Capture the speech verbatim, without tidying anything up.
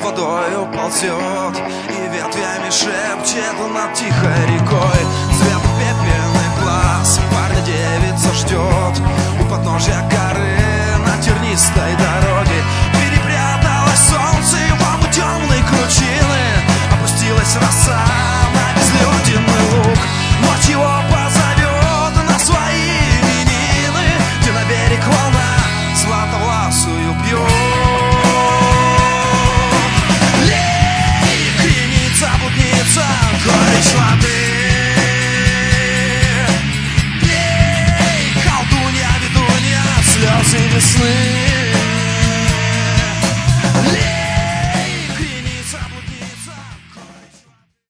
водою ползет и ветвями шепчет над тихой рекой. Цвет пепельный глаз парня девица ждет у подножья.